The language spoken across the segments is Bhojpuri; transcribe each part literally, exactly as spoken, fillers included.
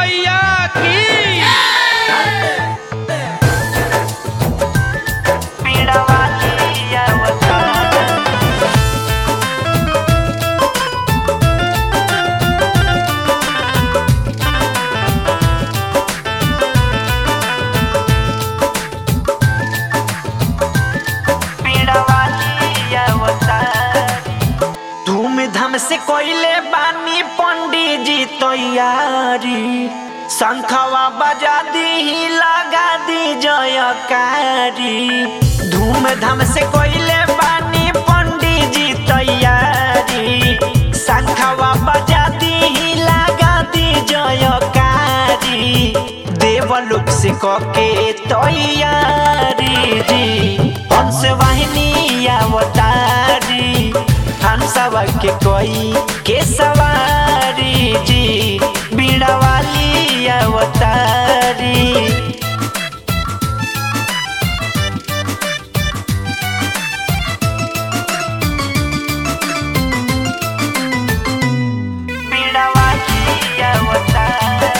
मैया की। धूमधाम से कोइले बानी पंडित जी तैयारी, शंखवा बजा दी लगा दी जयकारी। धूमधाम से कोइले बानी पंडित जी तैयारी, शंखवा बजा दी लगा दी जयकारी। देवलोक से कके तैयारी जी, हंस वाहिनी अवतारी। हंसवा के कोई के सवारी जी, बीड़ा वाली अवतारी। बीड़ा वाली अवतारी,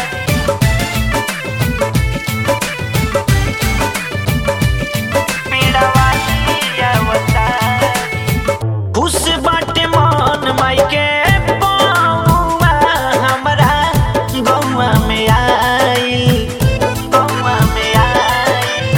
बीड़ा वाली अवतारी। खुश बाटे मन माई के पौआ हमरा गौआ में आई, गौआ में आई।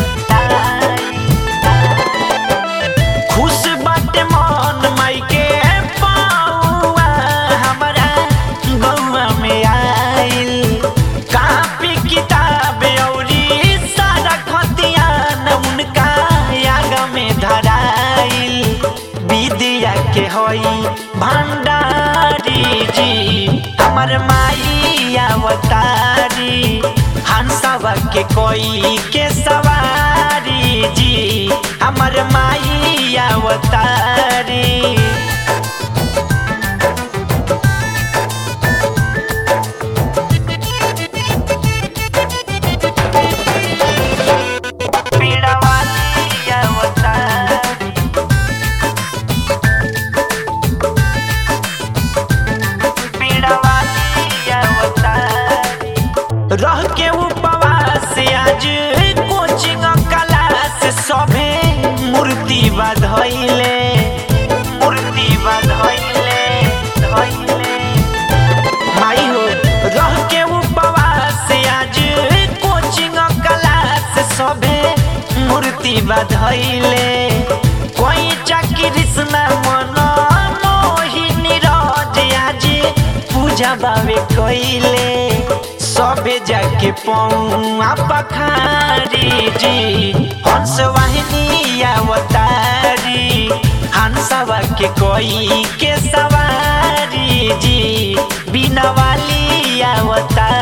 खुश बाटे मन माई के पौआ हमरा गौआ में आइल। कापी किताब औरी सारा खतियान उनका आग में धराइल। विद्या के होई भंडारी जी, हमर माई अवतारी। हंसवा के कोई के सवारी जी, हमर माई अवतारी। बीड़ा वाली अवतारी, बीड़ा वाली अवतारी। रह के उपवास आज कोचिंग क्लास सभे मूर्ति बधइले, मूर्ति बधइले धइले। माई हो रह के उपवास आज कोचिंग क्लास सभे मूर्ति बधइले। कोई चाकरी सुना मन मोहिनी राज आज पूजा बावे कइले। सबे जाके पौआ पखारी जी, हंस वाहिनी अवतारी। हंसवा के कोई के सवारी जी, बीना वाली अवतारी।